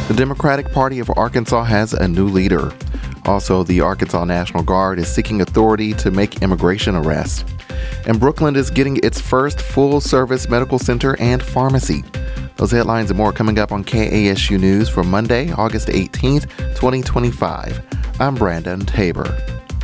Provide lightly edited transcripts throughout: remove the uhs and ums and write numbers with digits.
The Democratic Party of Arkansas has a new leader. Also, the Arkansas National Guard is seeking authority to make immigration arrests. And Brooklyn is getting its first full-service medical center and pharmacy. Those headlines and more coming up on KASU News for Monday, August 18th, 2025. I'm Brandon Tabor.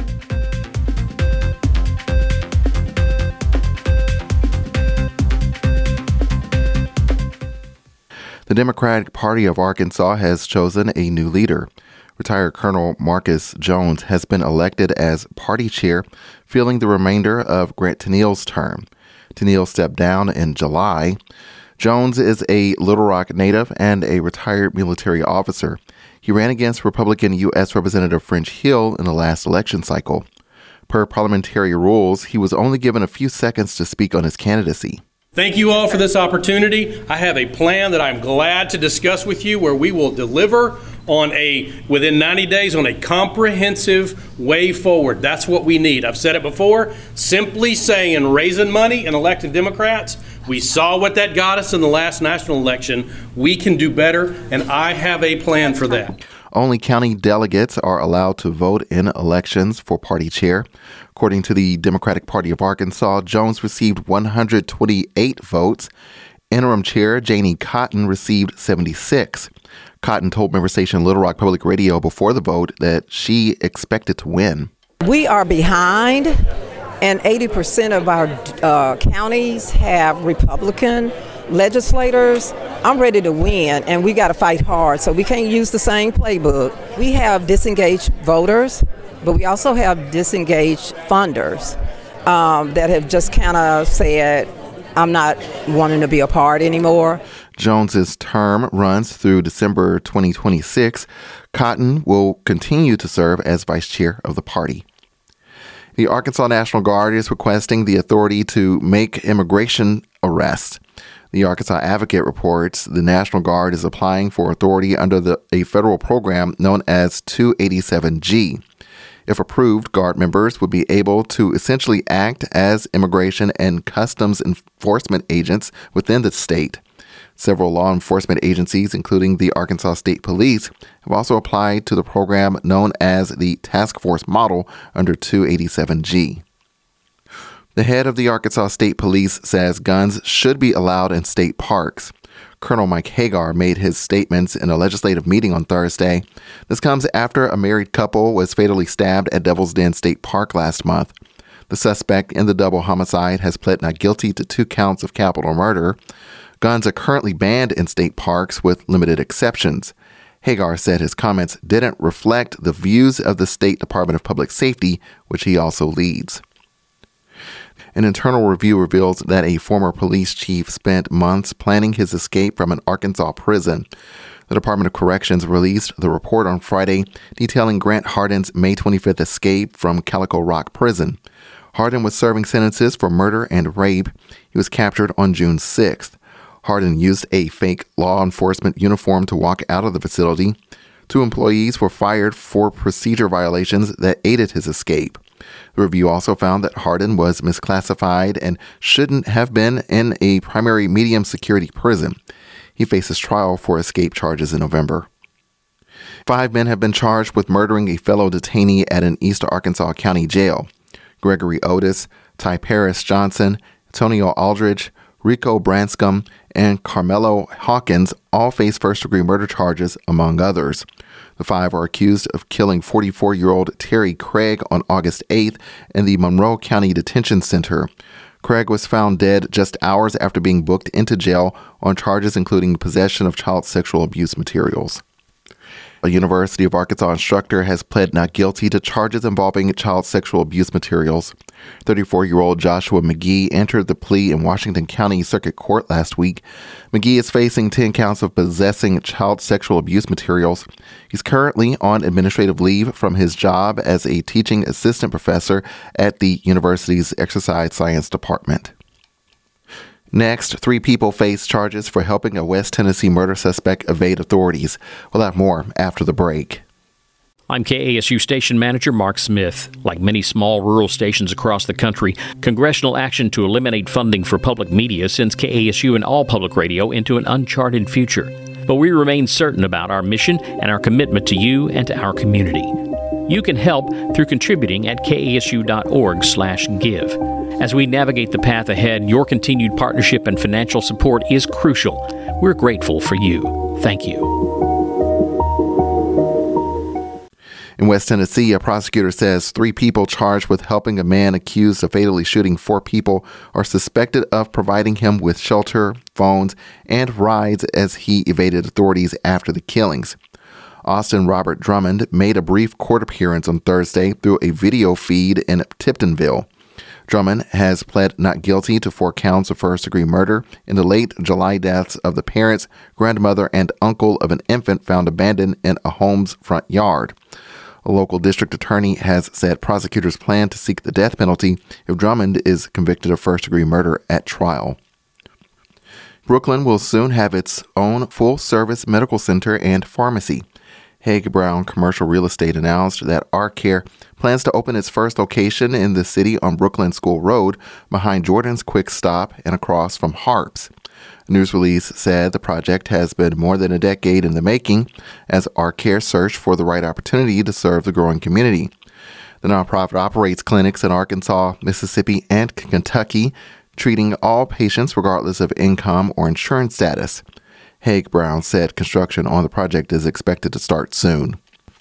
The Democratic Party of Arkansas has chosen a new leader. Retired Colonel Marcus Jones has been elected as party chair, filling the remainder of Grant Tennille's term. Tennille stepped down in July. Jones is a Little Rock native and a retired military officer. He ran against Republican U.S. Representative French Hill in the last election cycle. Per parliamentary rules, he was only given a few seconds to speak on his candidacy. Thank you all for this opportunity. I have a plan that I'm glad to discuss with you where we will deliver within 90 days on a comprehensive way forward. That's what we need. I've said it before, simply saying raising money and electing Democrats. We saw what that got us in the last national election. We can do better, and I have a plan for that. Only county delegates are allowed to vote in elections for party chair. According to the Democratic Party of Arkansas, Jones received 128 votes. Interim chair Janie Cotton received 76. Cotton told member station Little Rock Public Radio before the vote that she expected to win. We are behind, and 80% of our counties have Republican legislators. I'm ready to win, and we got to fight hard, so we can't use the same playbook. We have disengaged voters, but we also have disengaged funders that have just kind of said, I'm not wanting to be a part anymore. Jones's term runs through December 2026. Cotton will continue to serve as vice chair of the party. The Arkansas National Guard is requesting the authority to make immigration arrests. The Arkansas Advocate reports the National Guard is applying for authority under a federal program known as 287G. If approved, Guard members would be able to essentially act as immigration and customs enforcement agents within the state. Several law enforcement agencies, including the Arkansas State Police, have also applied to the program known as the Task Force Model under 287G. The head of the Arkansas State Police says guns should be allowed in state parks. Colonel Mike Hagar made his statements in a legislative meeting on Thursday. This comes after a married couple was fatally stabbed at Devil's Den State Park last month. The suspect in the double homicide has pled not guilty to 2 counts of capital murder. Guns are currently banned in state parks with limited exceptions. Hagar said his comments didn't reflect the views of the State Department of Public Safety, which he also leads. An internal review reveals that a former police chief spent months planning his escape from an Arkansas prison. The Department of Corrections released the report on Friday detailing Grant Hardin's May 25th escape from Calico Rock Prison. Hardin was serving sentences for murder and rape. He was captured on June 6th. Hardin used a fake law enforcement uniform to walk out of the facility. 2 employees were fired for procedure violations that aided his escape. The review also found that Hardin was misclassified and shouldn't have been in a primary medium security prison. He faces trial for escape charges in November. 5 men have been charged with murdering a fellow detainee at an East Arkansas County jail. Gregory Otis, Ty Paris Johnson, Antonio Aldridge, Rico Branscombe, and Carmelo Hawkins all face first-degree murder charges, among others. The 5 are accused of killing 44-year-old Terry Craig on August 8th in the Monroe County Detention Center. Craig was found dead just hours after being booked into jail on charges including possession of child sexual abuse materials. A University of Arkansas instructor has pled not guilty to charges involving child sexual abuse materials. 34-year-old Joshua McGee entered the plea in Washington County Circuit Court last week. McGee is facing 10 counts of possessing child sexual abuse materials. He's currently on administrative leave from his job as a teaching assistant professor at the university's exercise science department. Next, 3 people face charges for helping a West Tennessee murder suspect evade authorities. We'll have more after the break. I'm KASU Station Manager Mark Smith. Like many small rural stations across the country, congressional action to eliminate funding for public media sends KASU and all public radio into an uncharted future. But we remain certain about our mission and our commitment to you and to our community. You can help through contributing at kasu.org/give. As we navigate the path ahead, your continued partnership and financial support is crucial. We're grateful for you. Thank you. In West Tennessee, a prosecutor says 3 people charged with helping a man accused of fatally shooting 4 people are suspected of providing him with shelter, phones, and rides as he evaded authorities after the killings. Austin Robert Drummond made a brief court appearance on Thursday through a video feed in Tiptonville. Drummond has pled not guilty to 4 counts of first-degree murder in the late July deaths of the parents, grandmother, and uncle of an infant found abandoned in a home's front yard. A local district attorney has said prosecutors plan to seek the death penalty if Drummond is convicted of first-degree murder at trial. Brooklyn will soon have its own full-service medical center and pharmacy. Haig Brown Commercial Real Estate announced that ArcCare plans to open its first location in the city on Brooklyn School Road behind Jordan's Quick Stop and across from Harps. A news release said the project has been more than a decade in the making as ArcCare searched for the right opportunity to serve the growing community. The nonprofit operates clinics in Arkansas, Mississippi, and Kentucky, treating all patients regardless of income or insurance status. Haig Brown said construction on the project is expected to start soon.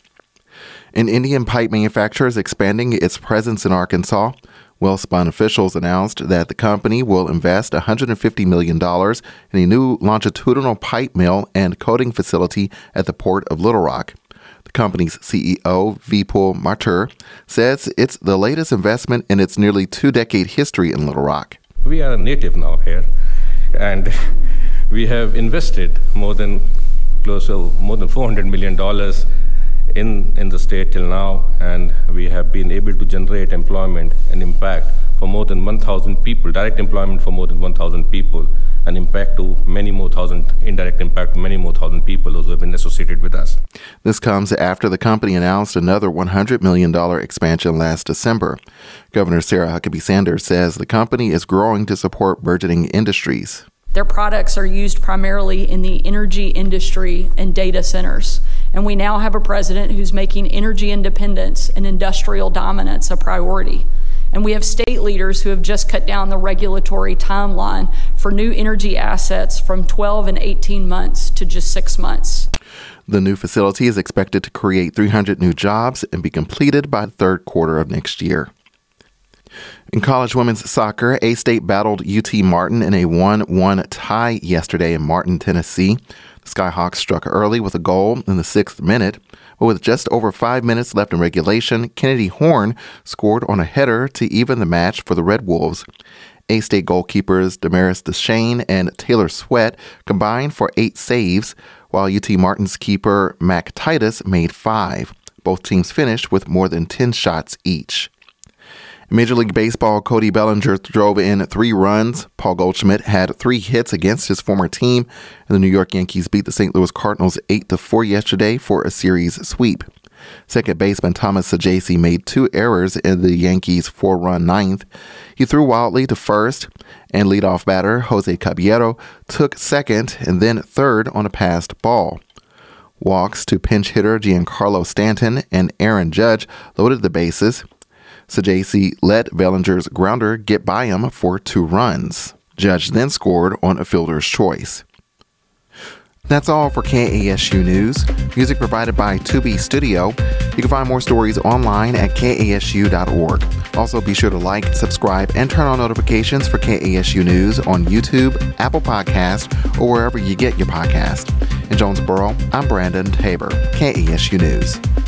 An Indian pipe manufacturer is expanding its presence in Arkansas. Wellspun officials announced that the company will invest $150 million in a new longitudinal pipe mill and coating facility at the Port of Little Rock. The company's CEO, Vipul Mathur, says it's the latest investment in its nearly 2-decade history in Little Rock. We are a native now here, and we have invested more than $400 million in the state till now, and we have been able to generate employment and impact for more than 1,000 people, direct employment for more than 1,000 people, and impact to many more thousand, indirect impact to many more thousand people, those who have been associated with us. This comes after the company announced another $100 million expansion last December. Governor Sarah Huckabee Sanders says the company is growing to support burgeoning industries. Their products are used primarily in the energy industry and data centers. And we now have a president who's making energy independence and industrial dominance a priority. And we have state leaders who have just cut down the regulatory timeline for new energy assets from 12 and 18 months to just 6 months. The new facility is expected to create 300 new jobs and be completed by the third quarter of next year. In college women's soccer, A-State battled UT Martin in a 1-1 tie yesterday in Martin, Tennessee. The Skyhawks struck early with a goal in the 6th minute, but with just over 5 minutes left in regulation, Kennedy Horn scored on a header to even the match for the Red Wolves. A-State goalkeepers Damaris Deshane and Taylor Sweat combined for 8 saves, while UT Martin's keeper Mac Titus made 5. Both teams finished with more than 10 shots each. Major League Baseball, Cody Bellinger drove in 3 runs. Paul Goldschmidt had 3 hits against his former team, and the New York Yankees beat the St. Louis Cardinals 8-4 yesterday for a series sweep. Second baseman Thomas Saggese made 2 errors in the Yankees' 4-run ninth. He threw wildly to first, and leadoff batter Jose Caballero took second and then third on a passed ball. Walks to pinch hitter Giancarlo Stanton and Aaron Judge loaded the bases. Saggese let Bellinger's grounder get by him for 2 runs. Judge then scored on a fielder's choice. That's all for KASU News. Music provided by Tubi Studio. You can find more stories online at kasu.org. Also, be sure to like, subscribe, and turn on notifications for KASU News on YouTube, Apple Podcast, or wherever you get your podcast. In Jonesboro, I'm Brandon Tabor, KASU News.